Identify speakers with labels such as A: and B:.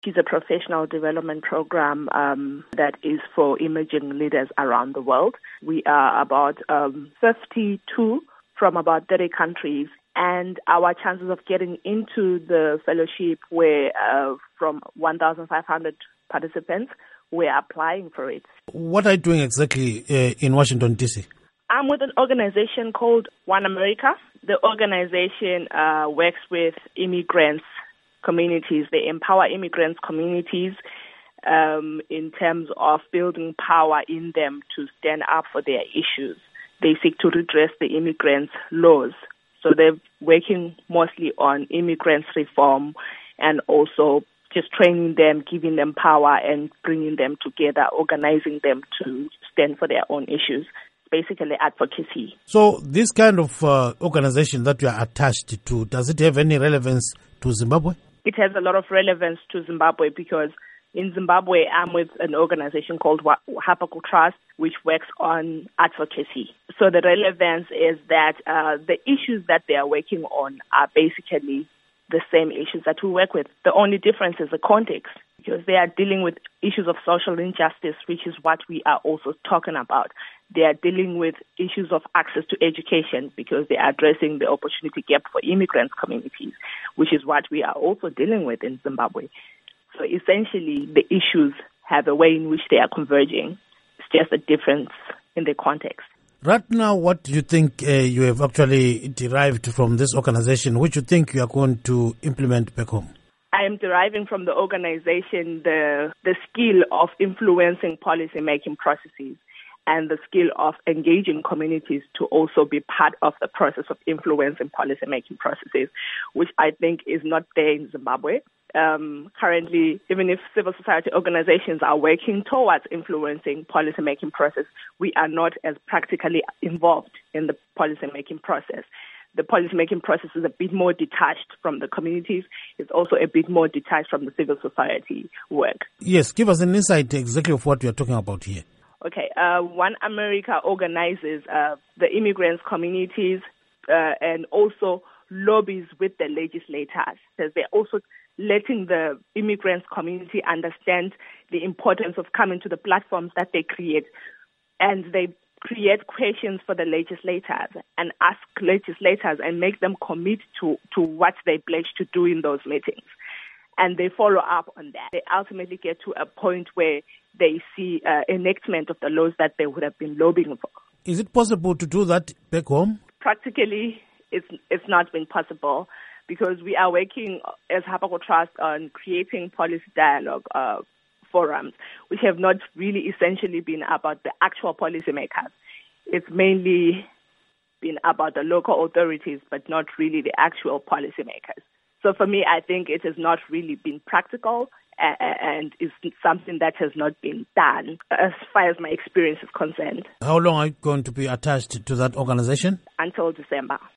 A: It's a professional development program that is for emerging leaders around the world. We are about 52 from about 30 countries, and our chances of getting into the fellowship were from 1,500 participants. We're applying for it.
B: What are you doing exactly in Washington, D.C.?
A: I'm with an organization called One America. The organization works with immigrants communities. They empower immigrants communities in terms of building power in them to stand up for their issues. They seek to redress the immigrants' laws. So they're working mostly on immigrants reform and also just training them, giving them power and bringing them together, organizing them to stand for their own issues. Basically advocacy.
B: So this kind of organization that you are attached to, does it have any relevance to Zimbabwe?
A: It has a lot of relevance to Zimbabwe because in Zimbabwe, I'm with an organization called Habakkuk Trust, which works on advocacy. So the relevance is that the issues that they are working on are basically the same issues that we work with. The only difference is the context, because they are dealing with issues of social injustice, which is what we are also talking about. They are dealing with issues of access to education because they are addressing the opportunity gap for immigrant communities, which is what we are also dealing with in Zimbabwe. So essentially, the issues have a way in which they are converging. It's just a difference in the context.
B: Right now, what do you think you have actually derived from this organization, which you think you are going to implement back home?
A: I am deriving from the organization the skill of influencing policy-making processes and the skill of engaging communities to also be part of the process of influencing policy-making processes, which I think is not there in Zimbabwe. Currently, even if civil society organizations are working towards influencing policy-making process, we are not as practically involved in the policy-making process. The policy-making process is a bit more detached from the communities. It's also a bit more detached from the civil society work.
B: Yes, give us an insight exactly of what we are talking about here.
A: Okay, One America organizes the immigrants communities and also lobbies with the legislators. So they're also letting the immigrants community understand the importance of coming to the platforms that they create. And they create questions for the legislators and ask legislators and make them commit to what they pledge to do in those meetings. And they follow up on that. They ultimately get to a point where they see enactment of the laws that they would have been lobbying for.
B: Is it possible to do that back home?
A: Practically, it's not been possible because we are working as Habakkuk Trust on creating policy dialogue forums, which have not really essentially been about the actual policymakers. It's mainly been about the local authorities, but not really the actual policymakers. So for me, I think it has not really been practical and is something that has not been done as far as my experience is concerned.
B: How long are you going to be attached to that organization?
A: Until December.